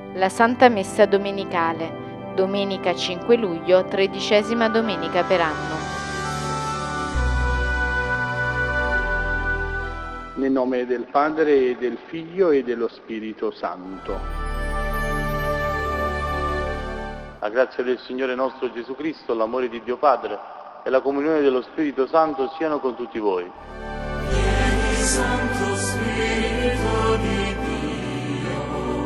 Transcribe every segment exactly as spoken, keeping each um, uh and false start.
La Santa Messa Domenicale, domenica cinque luglio, tredicesima domenica per anno. Nel nome del Padre, e del Figlio, e dello Spirito Santo. La grazia del Signore nostro Gesù Cristo, l'amore di Dio Padre e la comunione dello Spirito Santo siano con tutti voi. Vieni, Santo Spirito di Dio,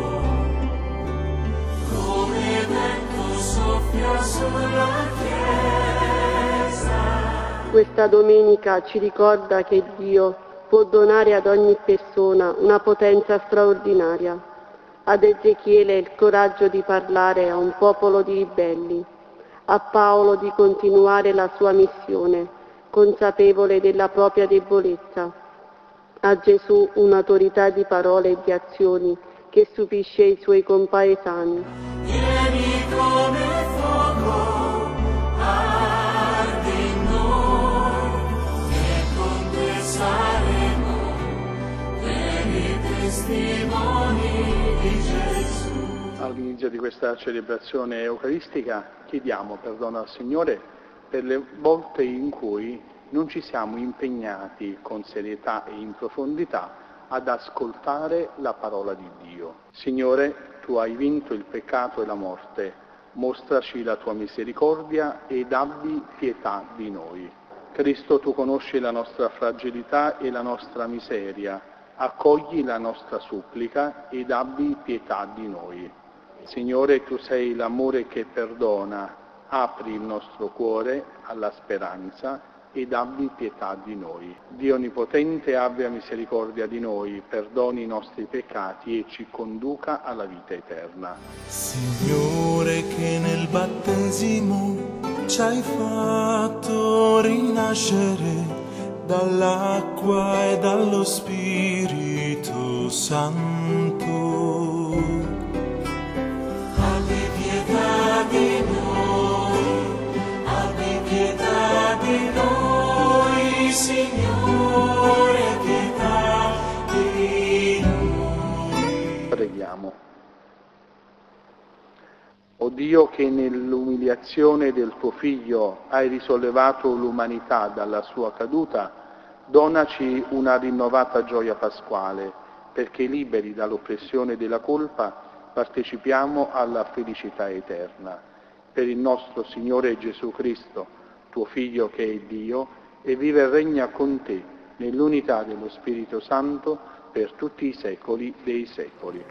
come vento soffia sulla Chiesa. Questa domenica ci ricorda che Dio può donare ad ogni persona una potenza straordinaria. Ad Ezechiele il coraggio di parlare a un popolo di ribelli, a Paolo di continuare la sua missione, consapevole della propria debolezza, a Gesù un'autorità di parole e di azioni che stupisce i suoi compaesani. Vieni come fuoco, ardi in noi, e con te saremo veri testimoni di Gesù. All'inizio di questa celebrazione eucaristica chiediamo perdono al Signore per le volte in cui non ci siamo impegnati con serietà e in profondità ad ascoltare la parola di Dio. Signore, Tu hai vinto il peccato e la morte, mostraci la Tua misericordia ed abbi pietà di noi. Cristo, Tu conosci la nostra fragilità e la nostra miseria, accogli la nostra supplica ed abbi pietà di noi. Signore, Tu sei l'amore che perdona, apri il nostro cuore alla speranza ed abbi pietà di noi. Dio Onnipotente abbia misericordia di noi, perdoni i nostri peccati e ci conduca alla vita eterna. Signore, che nel battesimo ci hai fatto rinascere dall'acqua e dallo Spirito Santo. Abbi pietà di noi, abbi pietà di noi, Signore, pietà di noi. Preghiamo. O Dio, che nell'umiliazione del Tuo Figlio hai risollevato l'umanità dalla sua caduta, donaci una rinnovata gioia pasquale, perché liberi dall'oppressione della colpa partecipiamo alla felicità eterna. Per il nostro Signore Gesù Cristo, Tuo Figlio che è Dio, e vive e regna con Te, nell'unità dello Spirito Santo, per tutti i secoli dei secoli.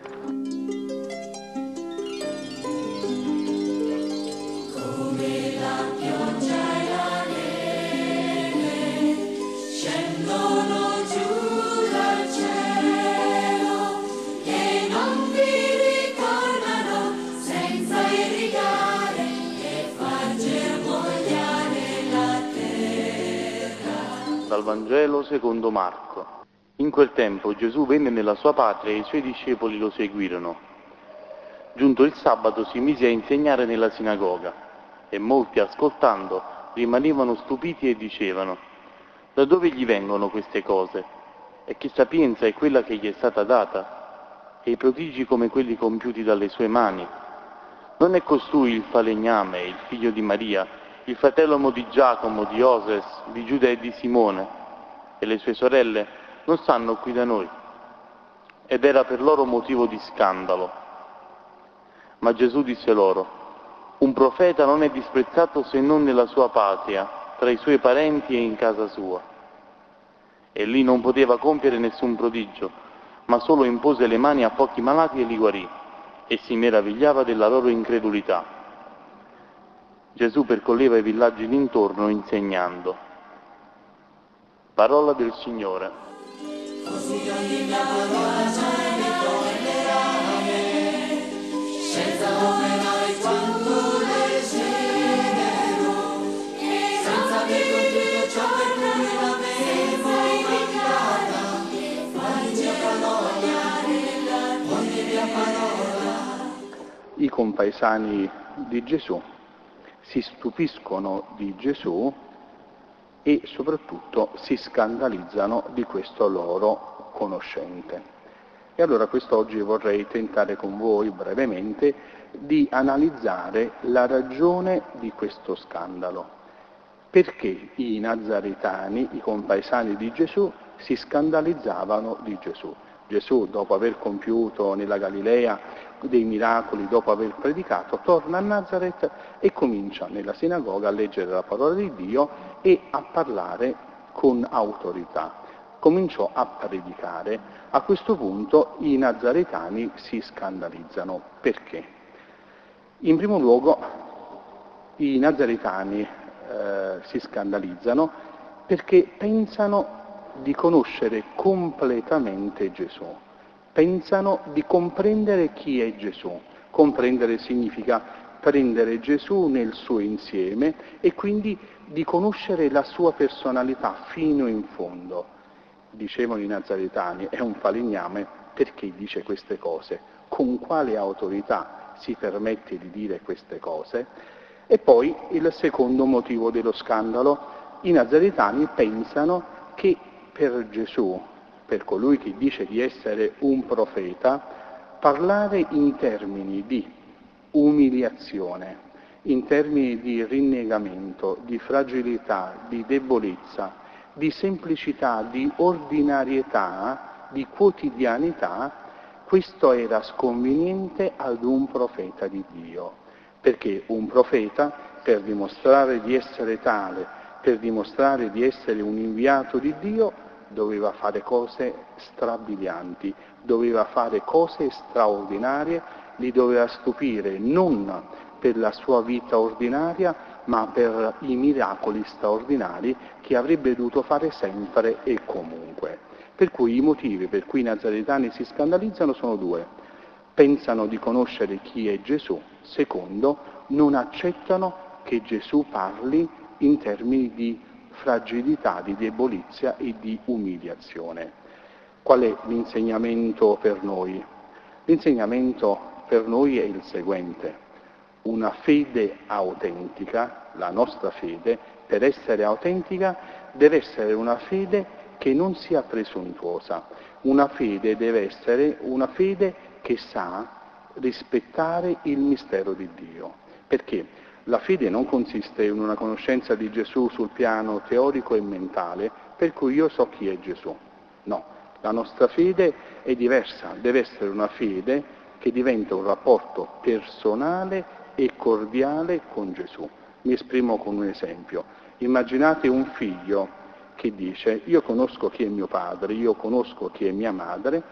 Come la pioggia e la neve scendono giù dal cielo e non vi ricordano senza irrigare e far germogliare la terra. Dal Vangelo secondo Marco. In quel tempo Gesù venne nella sua patria e i suoi discepoli lo seguirono. Giunto il sabato si mise a insegnare nella sinagoga e molti, ascoltando, rimanevano stupiti e dicevano: da dove gli vengono queste cose? E che sapienza è quella che gli è stata data? E i prodigi come quelli compiuti dalle sue mani? Non è costui il falegname, il figlio di Maria, il fratello di Giacomo, di Oses, di Giuda e di Simone? E le sue sorelle non stanno qui da noi? Ed era per loro motivo di scandalo. Ma Gesù disse loro: un profeta non è disprezzato se non nella sua patria, tra i suoi parenti e in casa sua. E lì non poteva compiere nessun prodigio, ma solo impose le mani a pochi malati e li guarì, e si meravigliava della loro incredulità. Gesù percorreva i villaggi d'intorno insegnando. Parola del Signore. Così ogni mia parola c'è mi tornerà a me, senza opera e quanto desidero, senza che compiuto ciò per cui l'avevo invitata, ogni mia parola, ogni mia parola. I compaesani di Gesù si stupiscono di Gesù e soprattutto si scandalizzano di questo loro conoscente. E allora quest'oggi vorrei tentare con voi brevemente di analizzare la ragione di questo scandalo. Perché i nazaretani, i compaesani di Gesù, si scandalizzavano di Gesù. Gesù, dopo aver compiuto nella Galilea dei miracoli, dopo aver predicato, torna a Nazaret e comincia nella sinagoga a leggere la parola di Dio e a parlare con autorità. Cominciò a predicare. A questo punto i nazaretani si scandalizzano. Perché? In primo luogo i nazaretani eh, si scandalizzano perché pensano di conoscere completamente Gesù, pensano di comprendere chi è Gesù. Comprendere significa prendere Gesù nel suo insieme e quindi di conoscere la sua personalità fino in fondo. Dicevano i nazaretani, è un falegname perché dice queste cose, con quale autorità si permette di dire queste cose? E poi il secondo motivo dello scandalo, i nazaretani pensano che per Gesù, per colui che dice di essere un profeta, parlare in termini di umiliazione, in termini di rinnegamento, di fragilità, di debolezza, di semplicità, di ordinarietà, di quotidianità, questo era sconveniente ad un profeta di Dio, perché un profeta, per dimostrare di essere tale, per dimostrare di essere un inviato di Dio, doveva fare cose strabilianti, doveva fare cose straordinarie, li doveva stupire non per la sua vita ordinaria, ma per i miracoli straordinari che avrebbe dovuto fare sempre e comunque. Per cui i motivi per cui i nazaretani si scandalizzano sono due. Pensano di conoscere chi è Gesù. Secondo, non accettano che Gesù parli in termini di fragilità, di debolezza e di umiliazione. Qual è l'insegnamento per noi? L'insegnamento per noi è il seguente. Una fede autentica, la nostra fede, per essere autentica, deve essere una fede che non sia presuntuosa. Una fede deve essere una fede che sa rispettare il mistero di Dio. Perché la fede non consiste in una conoscenza di Gesù sul piano teorico e mentale, per cui io so chi è Gesù. No, la nostra fede è diversa, deve essere una fede che diventa un rapporto personale e cordiale con Gesù. Mi esprimo con un esempio. Immaginate un figlio che dice: io conosco chi è mio padre, io conosco chi è mia madre,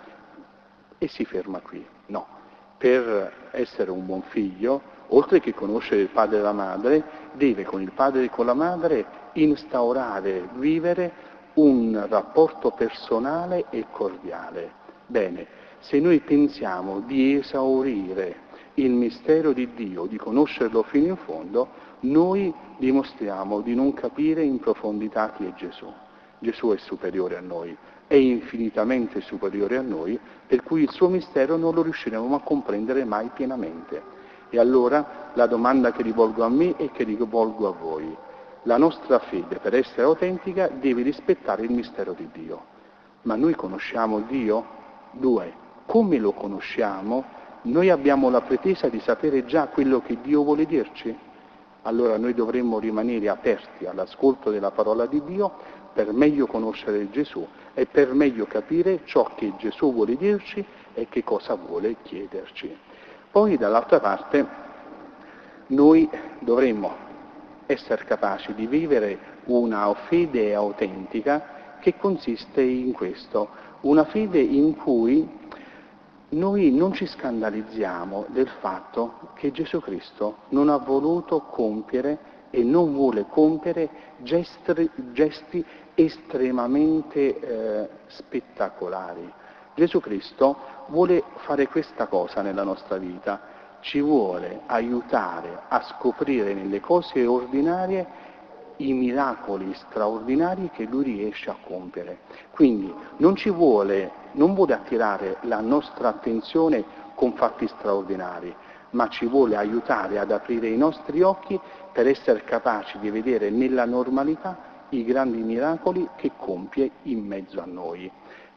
e si ferma qui. No, per essere un buon figlio, oltre che conoscere il padre e la madre, deve con il padre e con la madre instaurare, vivere un rapporto personale e cordiale. Bene, se noi pensiamo di esaurire il mistero di Dio, di conoscerlo fino in fondo, noi dimostriamo di non capire in profondità chi è Gesù. Gesù è superiore a noi, è infinitamente superiore a noi, per cui il suo mistero non lo riusciremo a comprendere mai pienamente. E allora la domanda che rivolgo a me e che rivolgo a voi: la nostra fede, per essere autentica, deve rispettare il mistero di Dio. Ma noi conosciamo Dio? Due, come lo conosciamo? Noi abbiamo la pretesa di sapere già quello che Dio vuole dirci? Allora noi dovremmo rimanere aperti all'ascolto della parola di Dio per meglio conoscere Gesù e per meglio capire ciò che Gesù vuole dirci e che cosa vuole chiederci. Poi dall'altra parte noi dovremmo essere capaci di vivere una fede autentica che consiste in questo, una fede in cui noi non ci scandalizziamo del fatto che Gesù Cristo non ha voluto compiere e non vuole compiere gesti, gesti estremamente eh, spettacolari. Gesù Cristo vuole fare questa cosa nella nostra vita, ci vuole aiutare a scoprire nelle cose ordinarie i miracoli straordinari che Lui riesce a compiere. Quindi non ci vuole, non vuole attirare la nostra attenzione con fatti straordinari, ma ci vuole aiutare ad aprire i nostri occhi per essere capaci di vedere nella normalità i grandi miracoli che compie in mezzo a noi.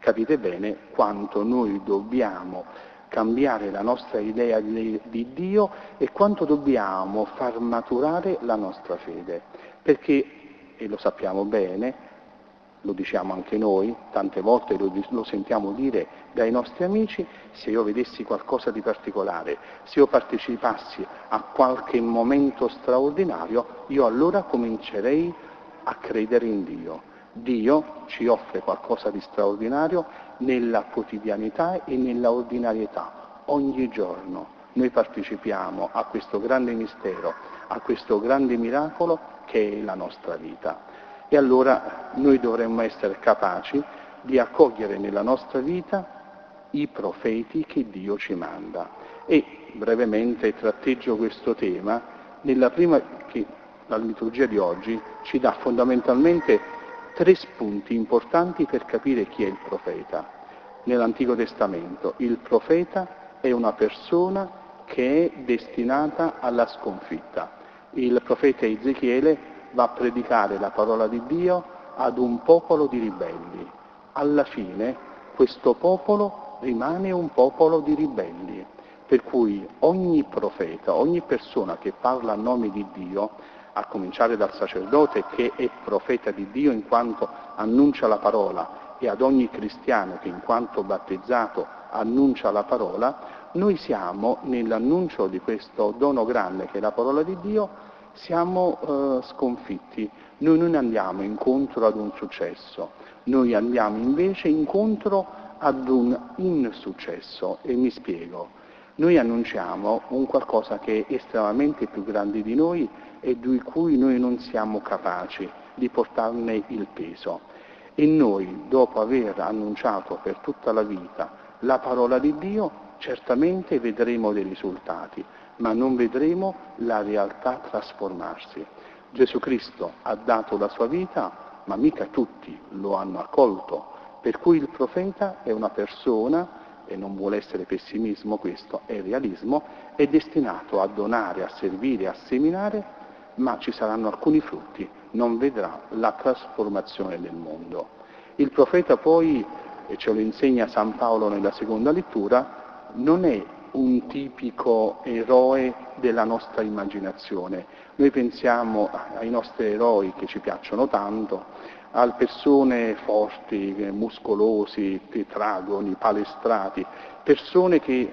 Capite bene quanto noi dobbiamo cambiare la nostra idea di, di Dio e quanto dobbiamo far maturare la nostra fede. Perché, e lo sappiamo bene, lo diciamo anche noi, tante volte lo, lo sentiamo dire dai nostri amici, se io vedessi qualcosa di particolare, se io partecipassi a qualche momento straordinario, io allora comincerei a credere in Dio. Dio ci offre qualcosa di straordinario nella quotidianità e nella ordinarietà. Ogni giorno noi partecipiamo a questo grande mistero, a questo grande miracolo che è la nostra vita. E allora noi dovremmo essere capaci di accogliere nella nostra vita i profeti che Dio ci manda. E brevemente tratteggio questo tema nella prima, che la liturgia di oggi ci dà fondamentalmente tre spunti importanti per capire chi è il profeta. Nell'Antico Testamento il profeta è una persona che è destinata alla sconfitta. Il profeta Ezechiele va a predicare la parola di Dio ad un popolo di ribelli. Alla fine questo popolo rimane un popolo di ribelli, per cui ogni profeta, ogni persona che parla a nome di Dio, a cominciare dal sacerdote che è profeta di Dio in quanto annuncia la parola, e ad ogni cristiano che in quanto battezzato annuncia la parola, noi siamo nell'annuncio di questo dono grande che è la parola di Dio, siamo eh, sconfitti. Noi non andiamo incontro ad un successo, noi andiamo invece incontro ad un insuccesso, e mi spiego. Noi annunciamo un qualcosa che è estremamente più grande di noi e di cui noi non siamo capaci di portarne il peso. E noi, dopo aver annunciato per tutta la vita la parola di Dio, certamente vedremo dei risultati, ma non vedremo la realtà trasformarsi. Gesù Cristo ha dato la sua vita, ma mica tutti lo hanno accolto, per cui il profeta è una persona, e non vuole essere pessimismo questo, è realismo, è destinato a donare, a servire, a seminare, ma ci saranno alcuni frutti, non vedrà la trasformazione del mondo. Il profeta poi, e ce lo insegna San Paolo nella seconda lettura, non è un tipico eroe della nostra immaginazione. Noi pensiamo ai nostri eroi che ci piacciono tanto, a persone forti, muscolosi, tetragoni, palestrati, persone che,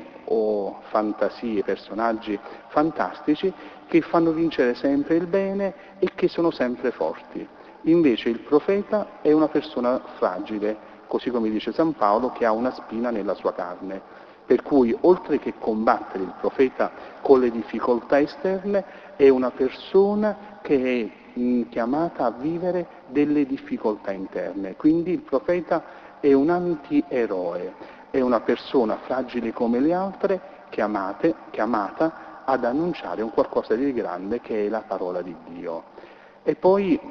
o fantasie, personaggi fantastici che fanno vincere sempre il bene e che sono sempre forti. Invece il profeta è una persona fragile, così come dice San Paolo, che ha una spina nella sua carne. Per cui, oltre che combattere il profeta con le difficoltà esterne, è una persona che è mh, chiamata a vivere delle difficoltà interne. Quindi il profeta è un antieroe, è una persona fragile come le altre, chiamate, chiamata ad annunciare un qualcosa di grande che è la parola di Dio. E poi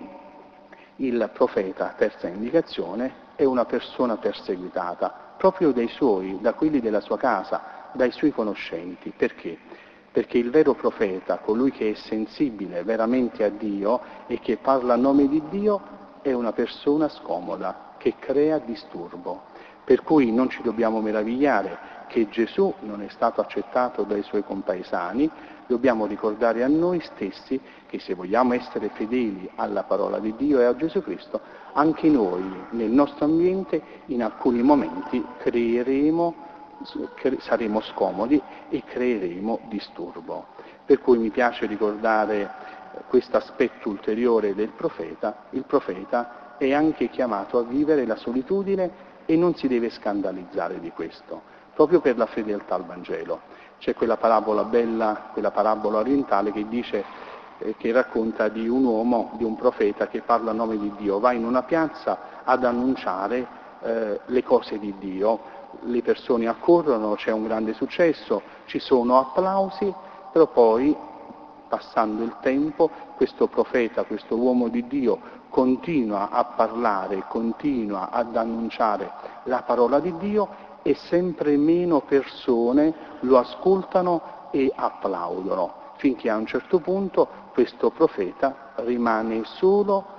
il profeta, terza indicazione, è una persona perseguitata, proprio dai suoi, da quelli della sua casa, dai suoi conoscenti. Perché? Perché il vero profeta, colui che è sensibile veramente a Dio e che parla a nome di Dio, è una persona scomoda, che crea disturbo. Per cui non ci dobbiamo meravigliare che Gesù non è stato accettato dai suoi compaesani, dobbiamo ricordare a noi stessi che se vogliamo essere fedeli alla parola di Dio e a Gesù Cristo, anche noi nel nostro ambiente in alcuni momenti creeremo, saremo scomodi e creeremo disturbo. Per cui mi piace ricordare questo aspetto ulteriore del profeta. Il profeta è anche chiamato a vivere la solitudine e non si deve scandalizzare di questo, proprio per la fedeltà al Vangelo. C'è quella parabola bella, quella parabola orientale che dice, eh, che racconta di un uomo, di un profeta che parla a nome di Dio, va in una piazza ad annunciare eh, le cose di Dio, le persone accorrono, c'è un grande successo, ci sono applausi, però poi, passando il tempo, questo profeta, questo uomo di Dio, continua a parlare, continua ad annunciare la parola di Dio e sempre meno persone lo ascoltano e applaudono, finché a un certo punto questo profeta rimane solo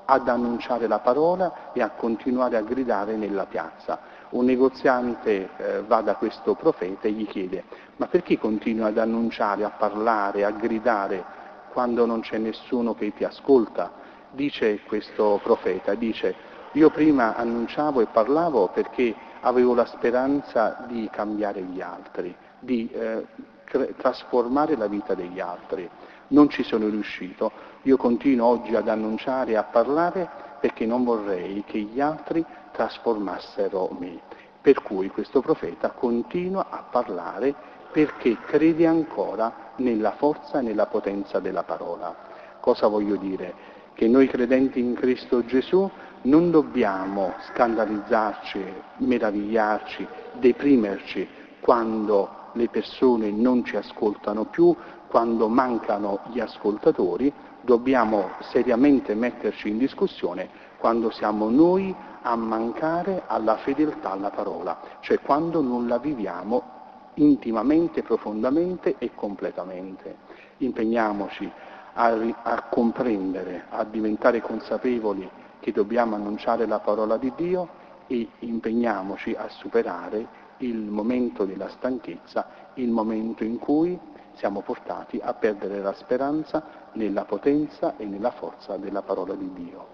ad annunciare la parola e a continuare a gridare nella piazza. Un negoziante eh, va da questo profeta e gli chiede: ma perché continui ad annunciare, a parlare, a gridare quando non c'è nessuno che ti ascolta? Dice questo profeta, dice: io prima annunciavo e parlavo perché avevo la speranza di cambiare gli altri, di eh, cre- trasformare la vita degli altri. Non ci sono riuscito, io continuo oggi ad annunciare e a parlare perché non vorrei che gli altri trasformassero me. Per cui questo profeta continua a parlare perché crede ancora nella forza e nella potenza della parola. Cosa voglio dire? Che noi credenti in Cristo Gesù non dobbiamo scandalizzarci, meravigliarci, deprimerci quando le persone non ci ascoltano più, quando mancano gli ascoltatori. Dobbiamo seriamente metterci in discussione quando siamo noi a mancare alla fedeltà alla parola, cioè quando non la viviamo intimamente, profondamente e completamente. Impegniamoci a, a comprendere, a diventare consapevoli che dobbiamo annunciare la parola di Dio e impegniamoci a superare il momento della stanchezza, il momento in cui siamo portati a perdere la speranza nella potenza e nella forza della parola di Dio.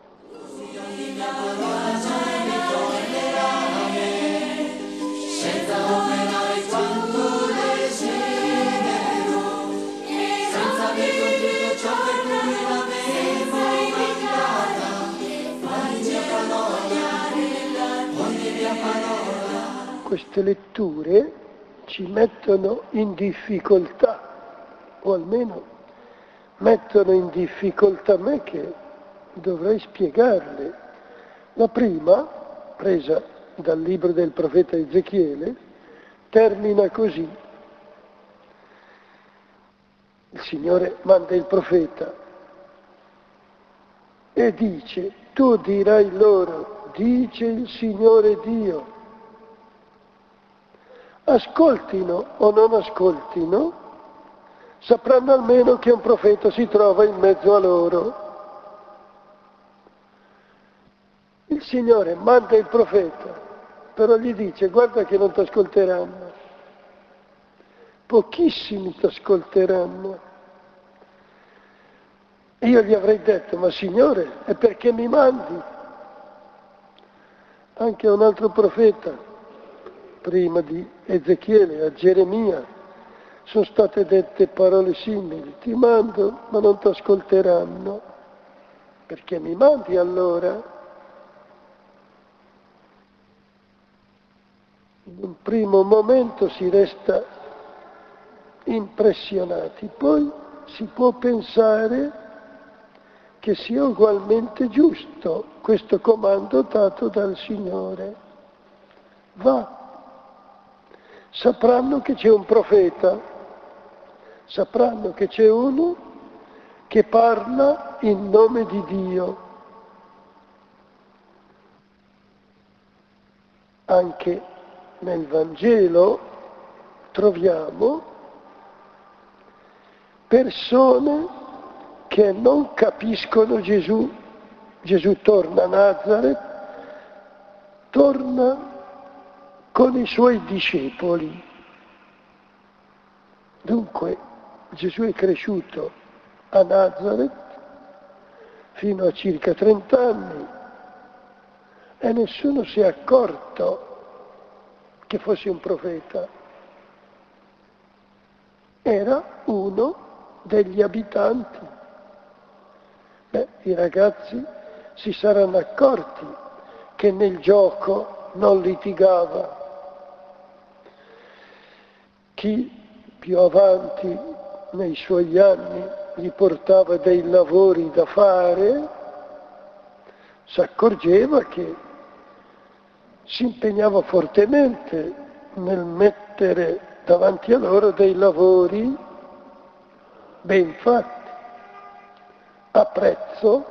Queste letture ci mettono in difficoltà, o almeno mettono in difficoltà me che dovrei spiegarle. La prima, presa dal libro del profeta Ezechiele, termina così. Il Signore manda il profeta e dice: tu dirai loro, dice il Signore Dio. Ascoltino o non ascoltino, sapranno almeno che un profeta si trova in mezzo a loro. Il Signore manda il profeta, però gli dice: guarda che non ti ascolteranno. Pochissimi ti ascolteranno. E io gli avrei detto: ma Signore, e perché mi mandi? Anche un altro profeta, prima di Ezechiele, a Geremia, sono state dette parole simili: ti mando ma non ti ascolteranno. Perché mi mandi allora? In un primo momento si resta impressionati, poi si può pensare che sia ugualmente giusto questo comando dato dal Signore. Va. Sapranno che c'è un profeta, sapranno che c'è uno che parla in nome di Dio. Anche nel Vangelo troviamo persone che non capiscono Gesù. Gesù torna a Nazareth, torna con i suoi discepoli. Dunque Gesù è cresciuto a Nazareth fino a circa trent'anni e nessuno si è accorto che fosse un profeta. Era uno degli abitanti. Beh, i ragazzi si saranno accorti che nel gioco non litigava. Chi più avanti nei suoi anni gli portava dei lavori da fare, si accorgeva che si impegnava fortemente nel mettere davanti a loro dei lavori ben fatti, a prezzo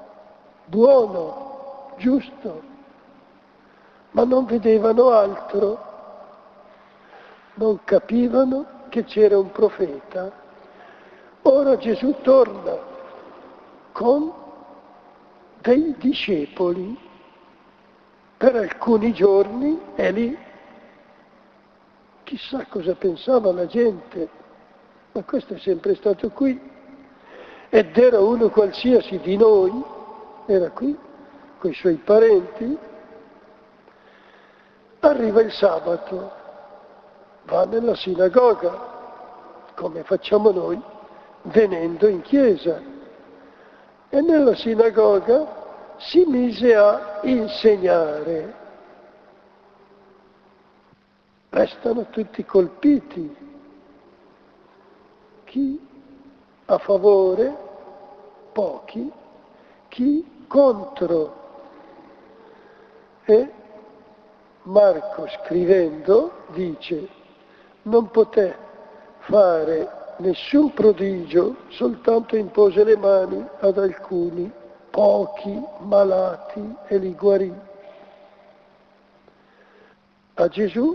buono, giusto, ma non vedevano altro, non capivano che c'era un profeta. Ora Gesù torna con dei discepoli per alcuni giorni e lì chissà cosa pensava la gente, ma questo è sempre stato qui ed era uno qualsiasi di noi, era qui con i suoi parenti. Arriva il sabato, va nella sinagoga, come facciamo noi, venendo in chiesa, e nella sinagoga si mise a insegnare. Restano tutti colpiti, chi a favore, pochi, chi contro. E Marco, scrivendo, dice: non poté fare nessun prodigio, soltanto impose le mani ad alcuni, pochi malati, e li guarì. A Gesù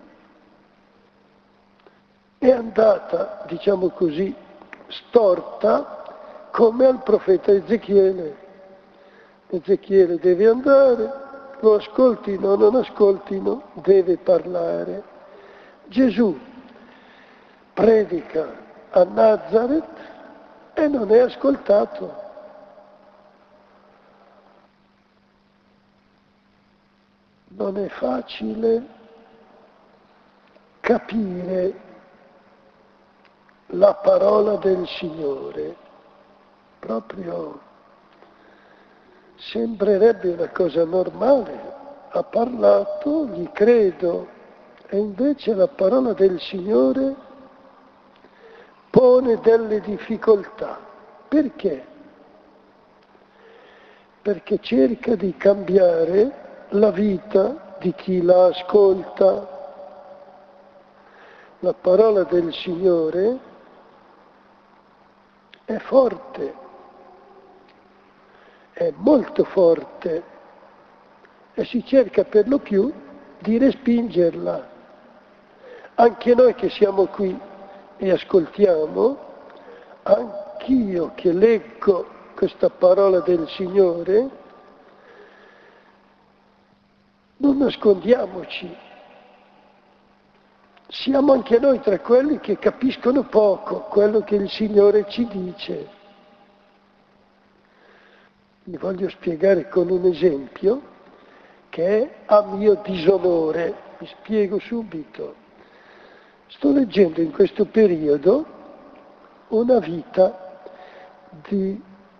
è andata, diciamo così, storta come al profeta Ezechiele. Ezechiele deve andare, lo ascoltino o non ascoltino, deve parlare. Gesù predica a Nazareth e non è ascoltato. Non è facile capire la parola del Signore, proprio sembrerebbe una cosa normale. Ha parlato, gli credo, e invece la parola del Signore pone delle difficoltà. Perché? Perché cerca di cambiare la vita di chi la ascolta. La parola del Signore è forte, è molto forte, e si cerca per lo più di respingerla. Anche noi che siamo qui e ascoltiamo, anch'io che leggo questa parola del Signore, non nascondiamoci, siamo anche noi tra quelli che capiscono poco quello che il Signore ci dice. Vi voglio spiegare con un esempio che è a mio disonore. Mi spiego subito. Sto leggendo in questo periodo una vita di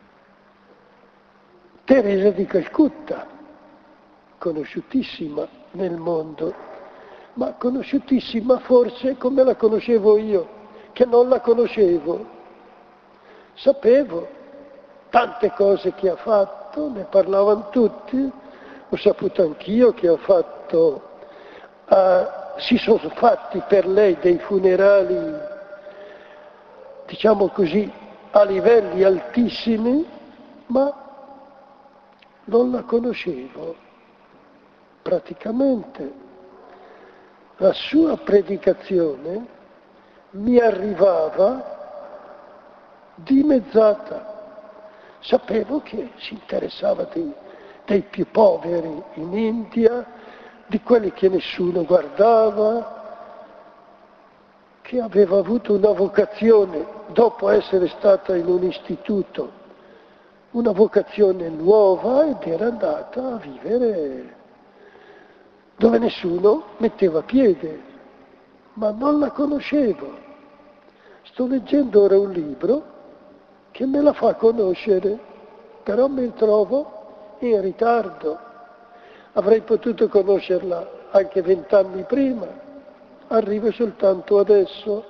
Teresa di Calcutta, conosciutissima nel mondo, ma conosciutissima forse come la conoscevo io, che non la conoscevo. Sapevo tante cose che ha fatto, ne parlavano tutti, ho saputo anch'io che ha fatto, uh, si sono fatti per lei dei funerali, diciamo così, a livelli altissimi, ma non la conoscevo praticamente. La sua predicazione mi arrivava dimezzata. Sapevo che si interessava dei, dei più poveri in India, di quelli che nessuno guardava, che aveva avuto una vocazione dopo essere stata in un istituto, una vocazione nuova, ed era andata a vivere dove nessuno metteva piede, ma non la conoscevo. Sto leggendo ora un libro che me la fa conoscere, però mi trovo in ritardo. Avrei potuto conoscerla anche vent'anni prima, arrivo soltanto adesso.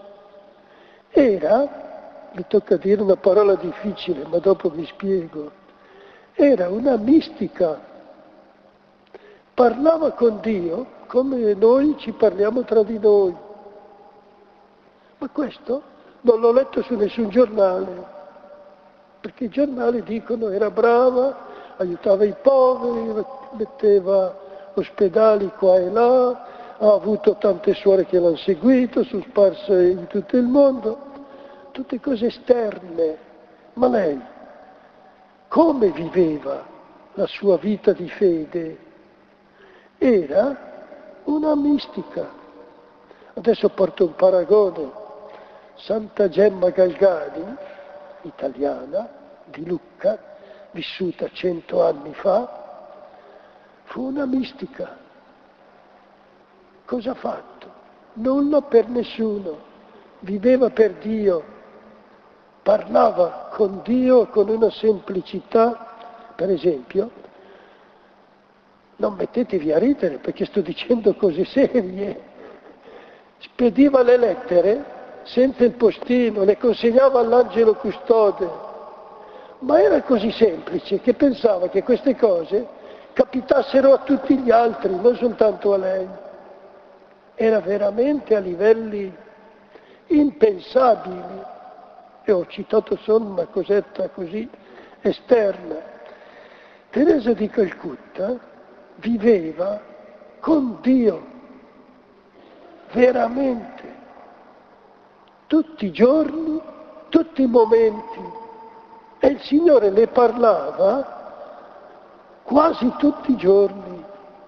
Era, mi tocca dire una parola difficile, ma dopo vi spiego, era una mistica. Parlava con Dio come noi ci parliamo tra di noi. Ma questo non l'ho letto su nessun giornale, perché i giornali dicono era brava, aiutava i poveri, metteva ospedali qua e là, ha avuto tante suore che l'hanno seguito, sono sparse in tutto il mondo, tutte cose esterne. Ma lei come viveva? la sua vita di fede, era una mistica. Adesso porto un paragone. Santa Gemma Galgani, italiana, di Lucca, vissuta cento anni fa, fu una mistica. Cosa ha fatto? Nulla per nessuno, viveva per Dio, parlava con Dio con una semplicità. Per esempio, non mettetevi a ridere perché sto dicendo cose serie, spediva le lettere senza il postino, le consegnava all'angelo custode, ma era così semplice che pensava che queste cose capitassero a tutti gli altri, non soltanto a lei. Era veramente a livelli impensabili, e ho citato solo una cosetta così esterna. Teresa di Calcutta viveva con Dio, veramente, tutti i giorni, tutti i momenti, e il Signore le parlava quasi tutti i giorni.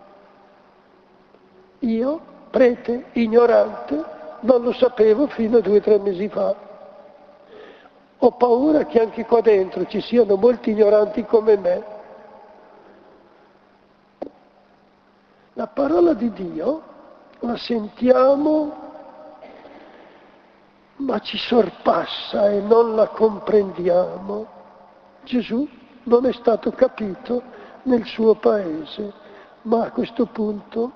Io, prete, ignorante, non lo sapevo fino a due o tre mesi fa. Ho paura che anche qua dentro ci siano molti ignoranti come me. La parola di Dio la sentiamo, ma ci sorpassa e non la comprendiamo. Gesù non è stato capito nel suo paese, ma a questo punto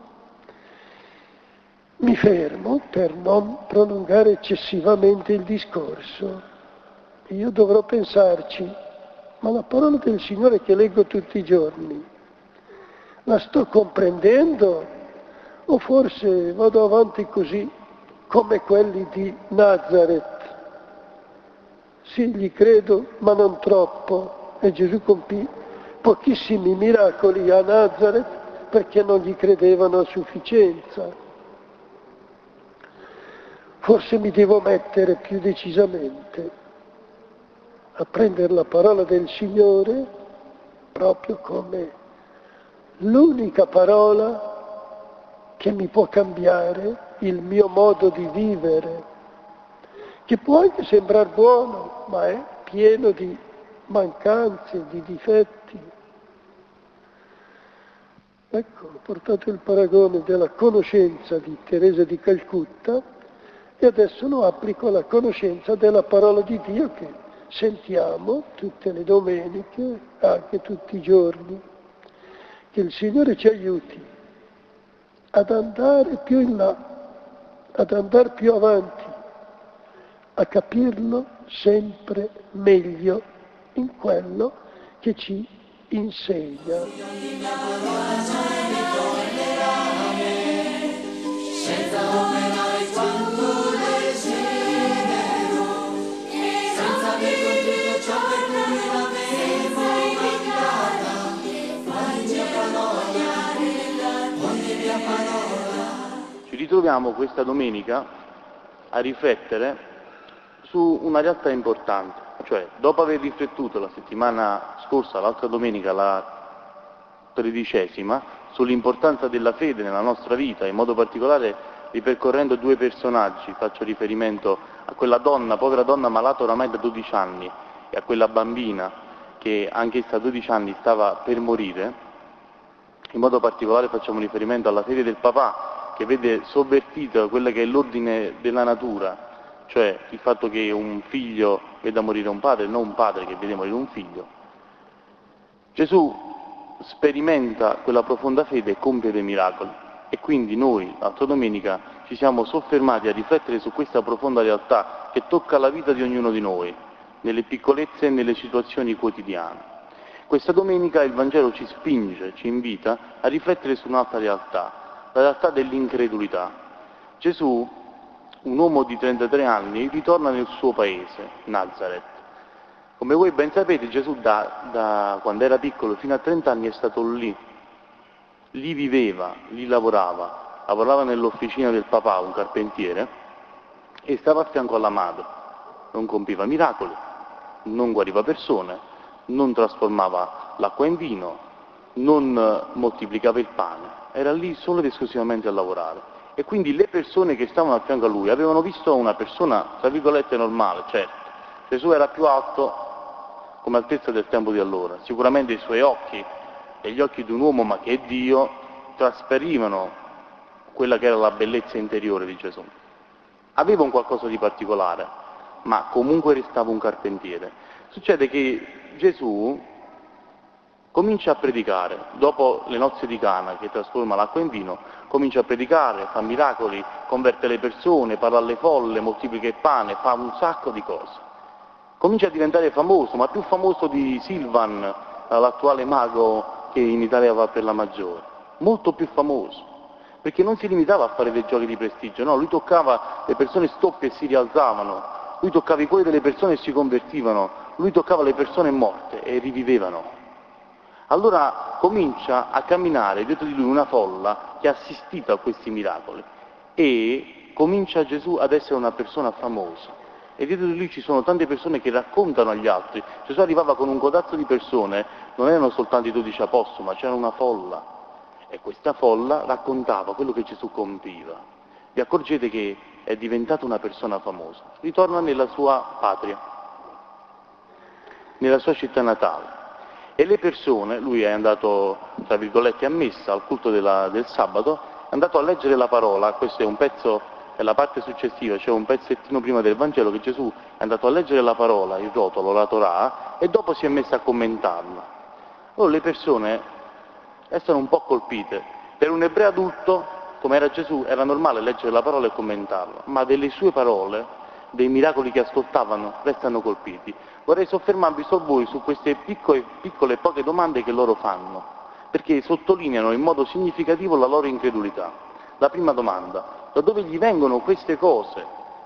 mi fermo per non prolungare eccessivamente il discorso. Io dovrò pensarci, ma la parola del Signore che leggo tutti i giorni, la sto comprendendo o forse vado avanti così come quelli di Nazareth? Sì, gli credo, ma non troppo. E Gesù compì pochissimi miracoli a Nazareth perché non gli credevano a sufficienza. Forse mi devo mettere più decisamente a prendere la parola del Signore proprio come l'unica parola che mi può cambiare il mio modo di vivere, che può anche sembrare buono, ma è pieno di mancanze, di difetti. Ecco, ho portato il paragone della conoscenza di Teresa di Calcutta e adesso lo applico alla conoscenza della parola di Dio che sentiamo tutte le domeniche, anche tutti i giorni. Che il Signore ci aiuti ad andare più in là, ad andare più avanti, a capirlo sempre meglio in quello che ci insegna. Ci ritroviamo questa domenica a riflettere su una realtà importante, cioè dopo aver riflettuto la settimana scorsa, l'altra domenica, la tredicesima, sull'importanza della fede nella nostra vita, in modo particolare ripercorrendo due personaggi, faccio riferimento a quella donna, povera donna malata oramai da dodici anni, e a quella bambina che anch'essa a dodici anni stava per morire. In modo particolare facciamo riferimento alla fede del papà che vede sovvertito quello che è l'ordine della natura, cioè il fatto che un figlio veda morire un padre, non un padre che vede morire un figlio. Gesù sperimenta quella profonda fede e compie dei miracoli, e quindi noi, l'altra domenica, ci siamo soffermati a riflettere su questa profonda realtà che tocca la vita di ognuno di noi, nelle piccolezze e nelle situazioni quotidiane. Questa domenica il Vangelo ci spinge, ci invita a riflettere su un'altra realtà, la realtà dell'incredulità. Gesù, un uomo di trentatré anni, ritorna nel suo paese, Nazareth. Come voi ben sapete, Gesù da, da quando era piccolo fino a trenta anni è stato lì, lì viveva, lì lavorava, lavorava nell'officina del papà, un carpentiere, e stava a fianco alla madre. Non compiva miracoli, non guariva persone, non trasformava l'acqua in vino, non moltiplicava il pane, era lì solo ed esclusivamente a lavorare. E quindi le persone che stavano a fianco a lui avevano visto una persona, tra virgolette, normale, certo. Gesù era più alto come altezza del tempo di allora. Sicuramente i suoi occhi e gli occhi di un uomo, ma che è Dio, trasferivano quella che era la bellezza interiore di Gesù. Aveva un qualcosa di particolare, ma comunque restava un carpentiere. Succede che Gesù comincia a predicare, dopo le nozze di Cana che trasforma l'acqua in vino, comincia a predicare, fa miracoli, converte le persone, parla alle folle, moltiplica il pane, fa un sacco di cose. Comincia a diventare famoso, ma più famoso di Silvan, l'attuale mago che in Italia va per la maggiore, molto più famoso, perché non si limitava a fare dei giochi di prestigio, no, lui toccava le persone stoppe e si rialzavano, lui toccava i cuori delle persone e si convertivano, lui toccava le persone morte e rivivevano. Allora comincia a camminare dietro di lui una folla che ha assistito a questi miracoli e comincia Gesù ad essere una persona famosa. E dietro di lui ci sono tante persone che raccontano agli altri. Gesù arrivava con un codazzo di persone, non erano soltanto i dodici apostoli, ma c'era una folla. E questa folla raccontava quello che Gesù compiva. Vi accorgete che è diventata una persona famosa. Ritorna nella sua patria, nella sua città natale. E le persone, lui è andato, tra virgolette, a messa, al culto della, del sabato, è andato a leggere la parola, questo è un pezzo, è la parte successiva, cioè un pezzettino prima del Vangelo, che Gesù è andato a leggere la parola, il rotolo, la Torah, e dopo si è messo a commentarla. Allora le persone restano un po' colpite. Per un ebreo adulto, come era Gesù, era normale leggere la parola e commentarla, ma delle sue parole, dei miracoli che ascoltavano, restano colpiti. Vorrei soffermarvi solo voi su queste piccole, piccole poche domande che loro fanno, perché sottolineano in modo significativo la loro incredulità. La prima domanda: da dove gli vengono queste cose?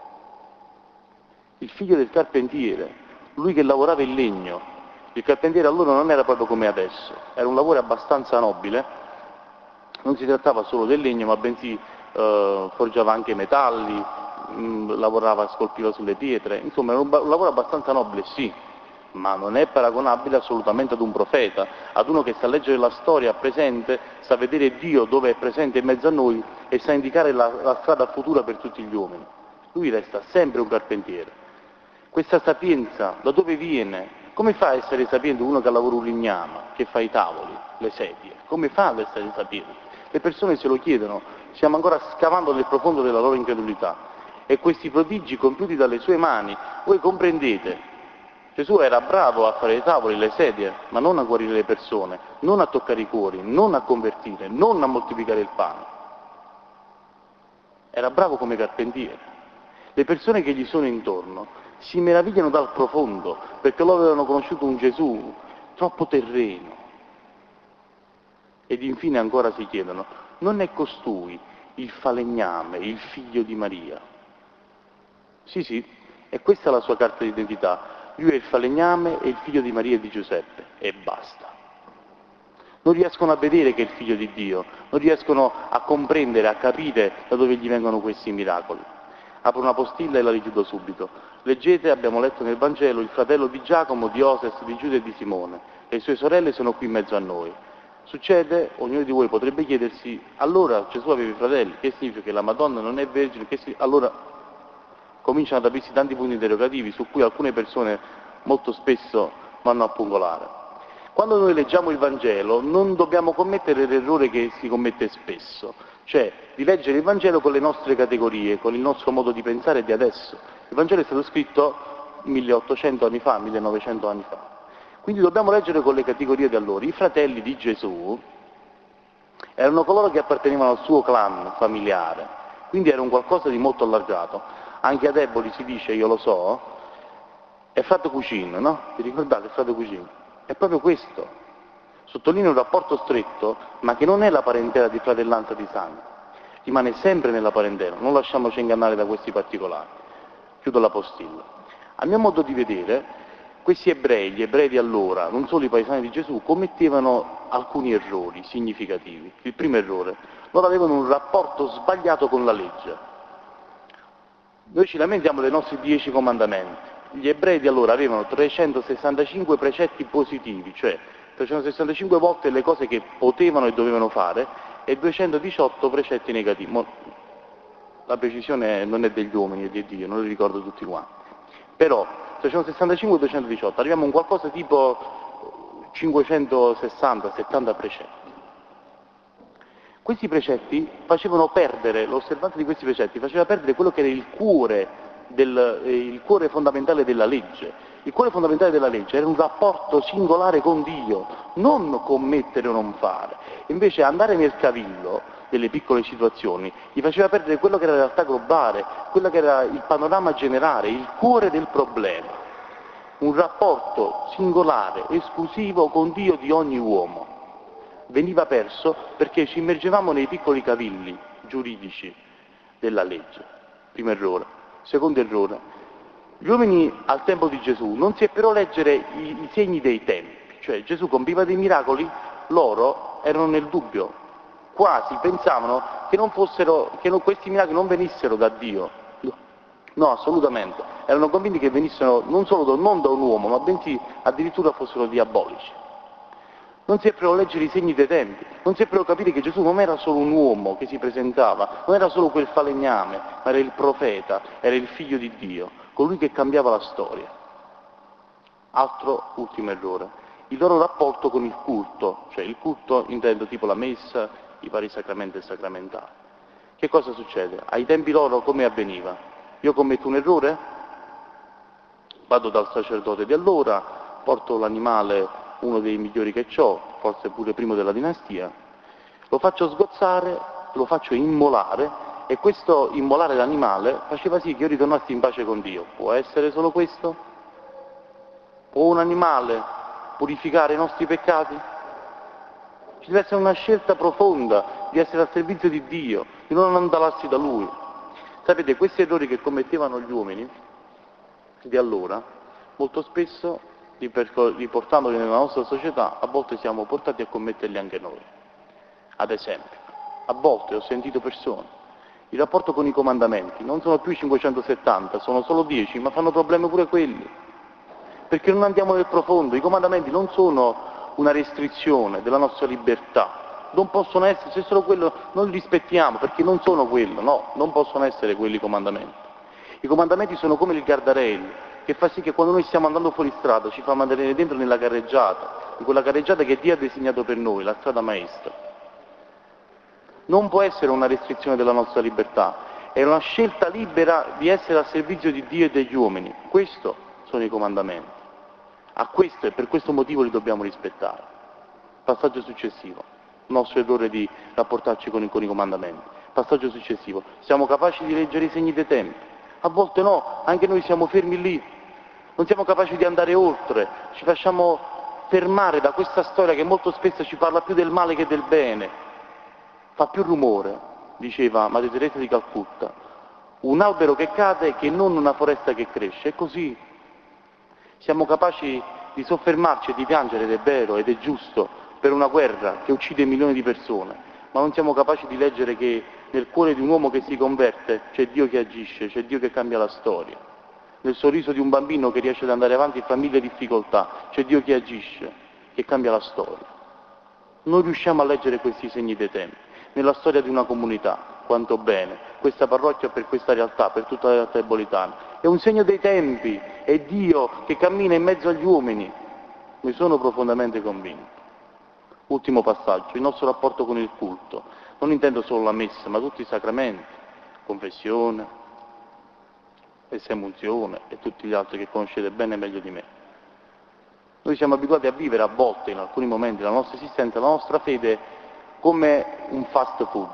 Il figlio del carpentiere, lui che lavorava in legno, il carpentiere allora non era proprio come adesso, era un lavoro abbastanza nobile, non si trattava solo del legno, ma bensì eh, forgiava anche metalli, mh, lavorava, scolpiva sulle pietre, insomma era un, un lavoro abbastanza nobile, sì, ma non è paragonabile assolutamente ad un profeta, ad uno che sa leggere la storia presente, sa vedere Dio dove è presente in mezzo a noi e sa indicare la, la strada futura per tutti gli uomini. Lui resta sempre un carpentiere. Questa sapienza da dove viene? Come fa a essere sapiente uno che lavora un legname, che fa i tavoli, le sedie? Come fa ad essere sapiente? Le persone se lo chiedono, stiamo ancora scavando nel profondo della loro incredulità. E questi prodigi compiuti dalle sue mani, voi comprendete, Gesù era bravo a fare i tavoli, le sedie, ma non a guarire le persone, non a toccare i cuori, non a convertire, non a moltiplicare il pane. Era bravo come carpentiere. Le persone che gli sono intorno si meravigliano dal profondo, perché loro avevano conosciuto un Gesù troppo terreno. Ed infine ancora si chiedono: non è costui il falegname, il figlio di Maria? Sì, sì, e questa è la sua carta d'identità. Lui è il falegname e il figlio di Maria e di Giuseppe, e basta. Non riescono a vedere che è il figlio di Dio, non riescono a comprendere, a capire da dove gli vengono questi miracoli. Apro una postilla e la richiudo subito. Leggete, abbiamo letto nel Vangelo, il fratello di Giacomo, di Oses, di Giuda e di Simone. Le sue sorelle sono qui in mezzo a noi. Succede, ognuno di voi potrebbe chiedersi: allora Gesù aveva i fratelli, che significa che la Madonna non è vergine? Che si... Allora cominciano ad aprirsi tanti punti interrogativi su cui alcune persone molto spesso vanno a pungolare. Quando noi leggiamo il Vangelo non dobbiamo commettere l'errore che si commette spesso, cioè di leggere il Vangelo con le nostre categorie, con il nostro modo di pensare di adesso. Il Vangelo è stato scritto milleottocento anni fa, millenovecento anni fa. Quindi dobbiamo leggere con le categorie di allora. I fratelli di Gesù erano coloro che appartenevano al suo clan familiare, quindi era un qualcosa di molto allargato. Anche a Eboli si dice, io lo so, è frate cucino, no? Vi ricordate, è frate cucino? È proprio questo. Sottolinea un rapporto stretto, ma che non è la parentela di fratellanza di sangue. Rimane sempre nella parentela, non lasciamoci ingannare da questi particolari. Chiudo la postilla. A mio modo di vedere, questi ebrei, gli ebrei di allora, non solo i paesani di Gesù, commettevano alcuni errori significativi. Il primo errore, loro avevano un rapporto sbagliato con la legge. Noi ci lamentiamo dei nostri dieci comandamenti. Gli ebrei di allora avevano trecentosessantacinque precetti positivi, cioè trecentosessantacinque volte le cose che potevano e dovevano fare e duecentodiciotto precetti negativi. Mo, la precisione non è degli uomini, è di Dio, non li ricordo tutti quanti. Però trecentosessantacinque e duecentodiciotto, arriviamo a un qualcosa tipo cinquecentosessanta settanta precetti. Questi precetti facevano perdere, l'osservanza di questi precetti faceva perdere quello che era il cuore, del, eh, il cuore fondamentale della legge. Il cuore fondamentale della legge era un rapporto singolare con Dio, non commettere o non fare. Invece andare nel cavillo delle piccole situazioni gli faceva perdere quello che era la realtà globale, quello che era il panorama generale, il cuore del problema. Un rapporto singolare, esclusivo con Dio di ogni uomo. Veniva perso perché ci immergevamo nei piccoli cavilli giuridici della legge. Primo errore. Secondo errore. Gli uomini al tempo di Gesù non seppero leggere i, i segni dei tempi, cioè Gesù compiva dei miracoli, loro erano nel dubbio, quasi pensavano che, non fossero, che non, questi miracoli non venissero da Dio. No, assolutamente. Erano convinti che venissero non solo da, non da un uomo, ma bensì addirittura fossero diabolici. Non seppero leggere i segni dei tempi, non seppero capire che Gesù non era solo un uomo che si presentava, non era solo quel falegname, ma era il profeta, era il figlio di Dio, colui che cambiava la storia. Altro ultimo errore, il loro rapporto con il culto, cioè il culto intendo tipo la messa, i vari sacramenti e sacramentali. Che cosa succede? Ai tempi loro come avveniva? Io commetto un errore? Vado dal sacerdote di allora, porto l'animale, uno dei migliori che ho, forse pure primo della dinastia, lo faccio sgozzare, lo faccio immolare e questo immolare l'animale faceva sì che io ritornassi in pace con Dio. Può essere solo questo? Può un animale purificare i nostri peccati? Ci deve essere una scelta profonda di essere al servizio di Dio, di non allontanarsi da Lui. Sapete, questi errori che commettevano gli uomini di allora, molto spesso riportandoli nella nostra società, a volte siamo portati a commetterli anche noi. Ad esempio, a volte ho sentito persone, il rapporto con i comandamenti, non sono più cinquecentosettanta, sono solo dieci, ma fanno problemi pure quelli, perché non andiamo nel profondo. I comandamenti non sono una restrizione della nostra libertà, non possono essere, se solo quello non li rispettiamo, perché non sono quello, no, non possono essere quelli i comandamenti. I comandamenti sono come il guardrail, che fa sì che quando noi stiamo andando fuori strada ci fa mantenere dentro nella carreggiata, in quella carreggiata che Dio ha disegnato per noi, la strada maestra. Non può essere una restrizione della nostra libertà, è una scelta libera di essere al servizio di Dio e degli uomini. Questo sono i comandamenti. A questo e per questo motivo li dobbiamo rispettare. Passaggio successivo, il nostro errore di rapportarci con i, con i comandamenti. Passaggio successivo, siamo capaci di leggere i segni dei tempi? A volte no, anche noi siamo fermi lì, non siamo capaci di andare oltre, ci facciamo fermare da questa storia che molto spesso ci parla più del male che del bene. Fa più rumore, diceva Madre Teresa di Calcutta, un albero che cade che non una foresta che cresce, è così. Siamo capaci di soffermarci e di piangere, ed è vero, ed è giusto, per una guerra che uccide milioni di persone, ma non siamo capaci di leggere che nel cuore di un uomo che si converte c'è Dio che agisce, c'è Dio che cambia la storia. Nel sorriso di un bambino che riesce ad andare avanti in famiglia difficoltà, c'è Dio che agisce, che cambia la storia. Non riusciamo a leggere questi segni dei tempi. Nella storia di una comunità, quanto bene, questa parrocchia per questa realtà, per tutta la realtà ebolitana, è un segno dei tempi, è Dio che cammina in mezzo agli uomini. Ne sono profondamente convinto. Ultimo passaggio, il nostro rapporto con il culto. Non intendo solo la messa, ma tutti i sacramenti, confessione, esemunzione e tutti gli altri che conoscete bene e meglio di me. Noi siamo abituati a vivere a volte, in alcuni momenti della nostra esistenza, la nostra fede come un fast food,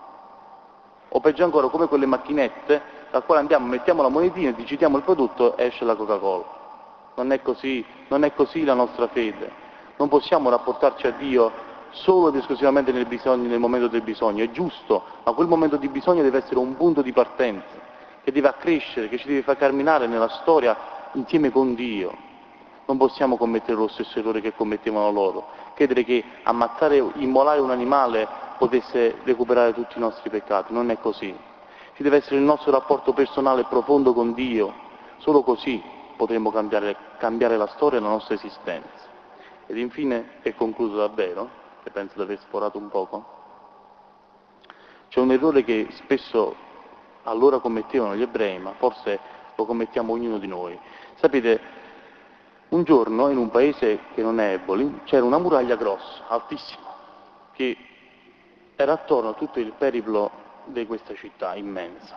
o peggio ancora come quelle macchinette dal quale andiamo, mettiamo la monetina, digitiamo il prodotto e esce la Coca-Cola. Non è così, non è così la nostra fede. Non possiamo rapportarci a Dio solo ed esclusivamente nel, bisogno, nel momento del bisogno, è giusto, ma quel momento di bisogno deve essere un punto di partenza, che deve accrescere, che ci deve far camminare nella storia insieme con Dio. Non possiamo commettere lo stesso errore che commettevano loro, credere che ammazzare, immolare un animale potesse recuperare tutti i nostri peccati, non è così. Ci deve essere il nostro rapporto personale e profondo con Dio, solo così potremo cambiare, cambiare la storia e la nostra esistenza. Ed infine, e concluso davvero, che penso di aver sforato un poco, c'è un errore che spesso allora commettevano gli ebrei, ma forse lo commettiamo ognuno di noi. Sapete, un giorno in un paese che non è Eboli c'era una muraglia grossa, altissima, che era attorno a tutto il periplo di questa città immensa.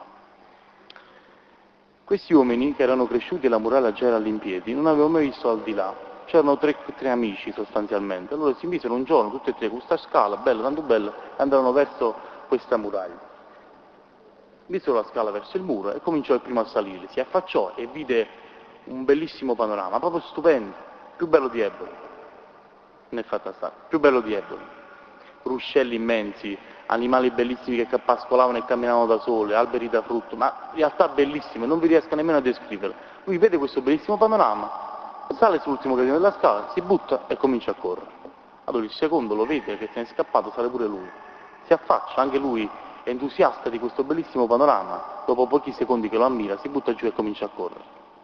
Questi uomini, che erano cresciuti e la muraglia già era all'impiedi, non avevano mai visto al di là. C'erano tre, tre amici sostanzialmente. Allora si misero un giorno, tutti e tre, con questa scala, bella, tanto bella, e andarono verso questa muraglia. Misero la scala verso il muro e cominciò il primo a salire. Si affacciò e vide un bellissimo panorama, proprio stupendo, più bello di Eboli. Ne è fatta stare, più bello di Eboli. Ruscelli immensi, animali bellissimi che pascolavano e camminavano da sole, alberi da frutto, ma in realtà bellissime, non vi riesco nemmeno a descriverle. Lui vede questo bellissimo panorama, sale sull'ultimo gradino della scala, si butta e comincia a correre. Allora il secondo lo vede che se ne è scappato, sale pure lui. Si affaccia, anche lui è entusiasta di questo bellissimo panorama, dopo pochi secondi che lo ammira, si butta giù e comincia a correre.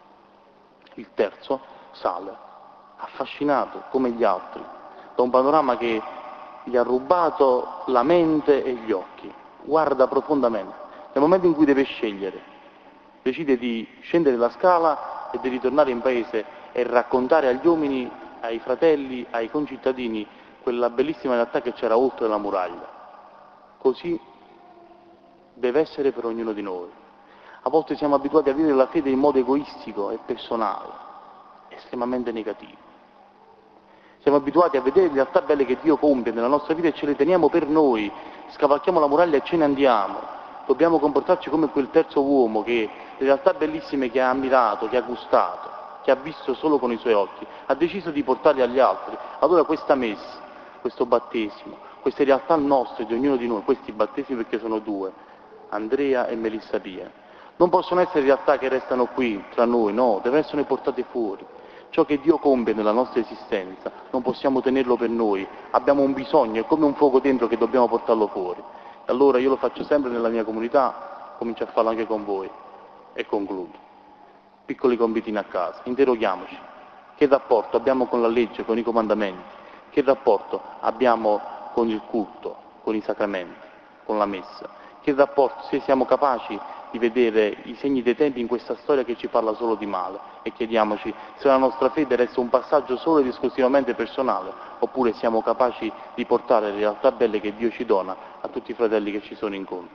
Il terzo sale, affascinato come gli altri, da un panorama che gli ha rubato la mente e gli occhi. Guarda profondamente. Nel momento in cui deve scegliere, decide di scendere la scala e di ritornare in paese e raccontare agli uomini, ai fratelli, ai concittadini, quella bellissima realtà che c'era oltre la muraglia. Così deve essere per ognuno di noi. A volte siamo abituati a vivere la fede in modo egoistico e personale, estremamente negativo. Siamo abituati a vedere le realtà belle che Dio compie nella nostra vita e ce le teniamo per noi, scavalchiamo la muraglia e ce ne andiamo. Dobbiamo comportarci come quel terzo uomo che le realtà bellissime che ha ammirato, che ha gustato, che ha visto solo con i suoi occhi, ha deciso di portarle agli altri. Allora questa messa, questo battesimo, queste realtà nostre di ognuno di noi, questi battesimi perché sono due, Andrea e Melissa Pia, non possono essere realtà che restano qui tra noi, no, devono essere portate fuori. Ciò che Dio compie nella nostra esistenza non possiamo tenerlo per noi, abbiamo un bisogno, è come un fuoco dentro che dobbiamo portarlo fuori. Allora io lo faccio sempre nella mia comunità, comincio a farlo anche con voi e concludo. Piccoli compitini a casa, interroghiamoci, che rapporto abbiamo con la legge, con i comandamenti, che rapporto abbiamo con il culto, con i sacramenti, con la messa, che rapporto, se siamo capaci di vedere i segni dei tempi in questa storia che ci parla solo di male, e chiediamoci se la nostra fede resta un passaggio solo ed esclusivamente personale, oppure siamo capaci di portare le realtà belle che Dio ci dona a tutti i fratelli che ci sono incontro.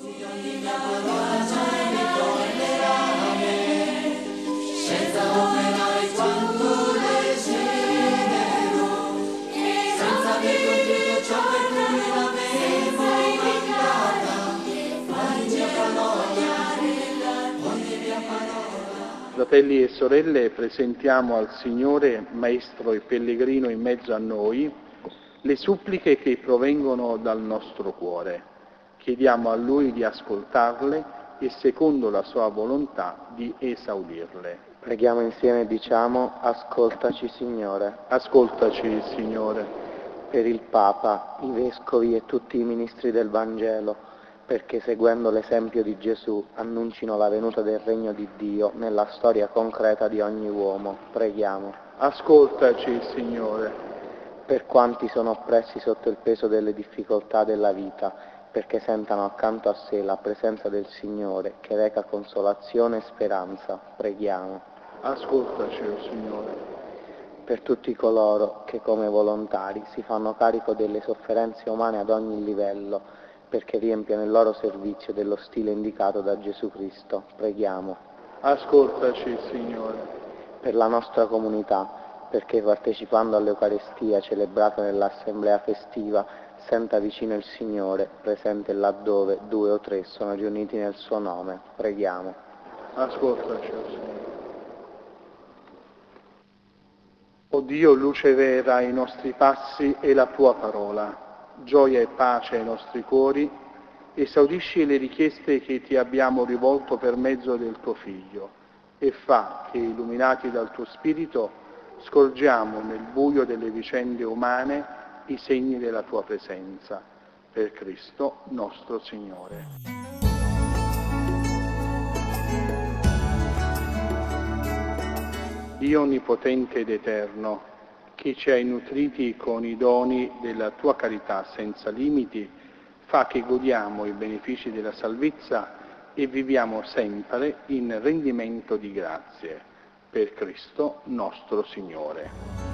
Fratelli e sorelle, presentiamo al Signore, Maestro e Pellegrino in mezzo a noi, le suppliche che provengono dal nostro cuore. Chiediamo a Lui di ascoltarle e, secondo la Sua volontà, di esaudirle. Preghiamo insieme e diciamo: ascoltaci, Signore. Ascoltaci, Signore. Per il Papa, i Vescovi e tutti i ministri del Vangelo, perché seguendo l'esempio di Gesù annuncino la venuta del regno di Dio nella storia concreta di ogni uomo. Preghiamo. Ascoltaci, Signore. Per quanti sono oppressi sotto il peso delle difficoltà della vita, perché sentano accanto a sé la presenza del Signore che reca consolazione e speranza. Preghiamo. Ascoltaci, oh Signore. Per tutti coloro che come volontari si fanno carico delle sofferenze umane ad ogni livello, perché riempiano il loro servizio dello stile indicato da Gesù Cristo. Preghiamo. Ascoltaci, Signore. Per la nostra comunità, perché partecipando all'Eucaristia celebrata nell'assemblea festiva, senta vicino il Signore, presente laddove due o tre sono riuniti nel suo nome. Preghiamo. Ascoltaci, oh Signore. O Dio, luce vera ai nostri passi e la tua parola, gioia e pace ai nostri cuori, esaudisci le richieste che ti abbiamo rivolto per mezzo del tuo Figlio e fa che, illuminati dal tuo Spirito, scorgiamo nel buio delle vicende umane i segni della tua presenza. Per Cristo nostro Signore. Dio onnipotente ed eterno, che ci hai nutriti con i doni della tua carità senza limiti, fa che godiamo i benefici della salvezza e viviamo sempre in rendimento di grazie. Per Cristo nostro Signore.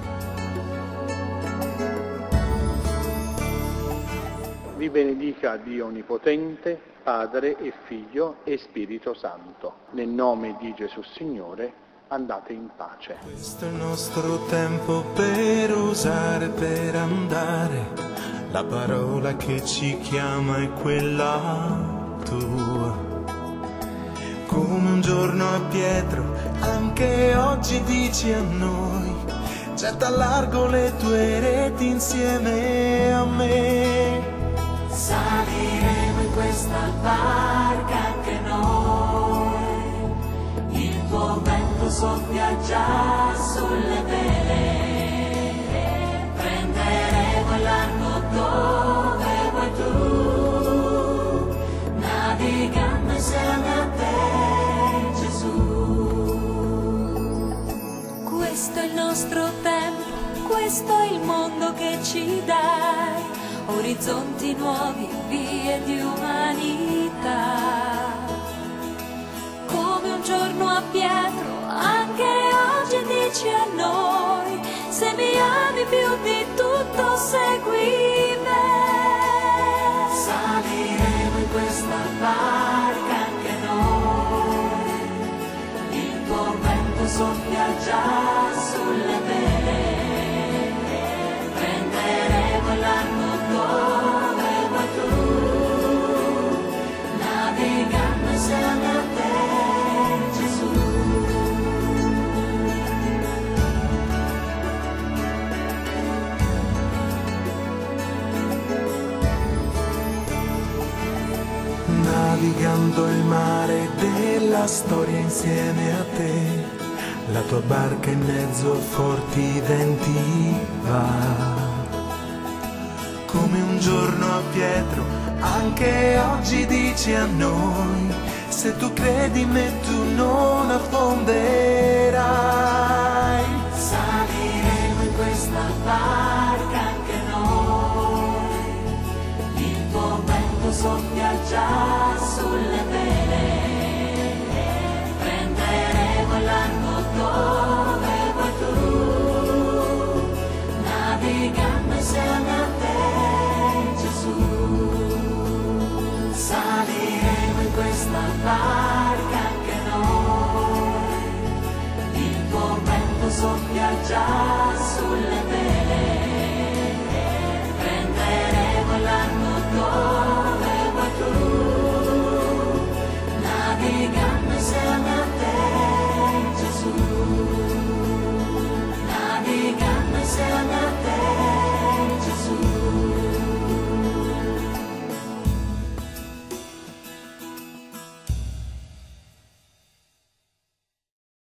Vi benedica Dio Onnipotente, Padre e Figlio e Spirito Santo. Nel nome di Gesù Signore, andate in pace. Questo è il nostro tempo per usare, per andare. La parola che ci chiama è quella tua. Come un giorno a Pietro, anche oggi dici a noi: getta a largo le tue reti insieme a me. Saliremo in questa barca anche noi, il tuo vento soffia già sulle vele, prenderemo il largo dove vuoi tu, navigando insieme a te, Gesù. Questo è il nostro tempo, questo è il mondo che ci dai, orizzonti nuovi, vie di umanità. Come un giorno a Pietro, anche oggi dici a noi: se mi ami più di tutto, segui me. Saliremo in questa barca anche noi, il tuo vento soffia già sulle vele, prenderemo il largo dove vuoi tu, navigando insieme a te, Gesù. Navigando il mare della storia insieme a te, la tua barca in mezzo a forti venti va. Come un giorno a Pietro, anche oggi dici a noi: se tu credi in me tu non affonderai. Saliremo in questa barca anche noi, il tuo vento soffia già sulle vele, prenderemo il largo dove vuoi tu, navigando insieme a te, Gesù. Saliremo in questa barca anche noi, il tuo vento soffia già sulle vele,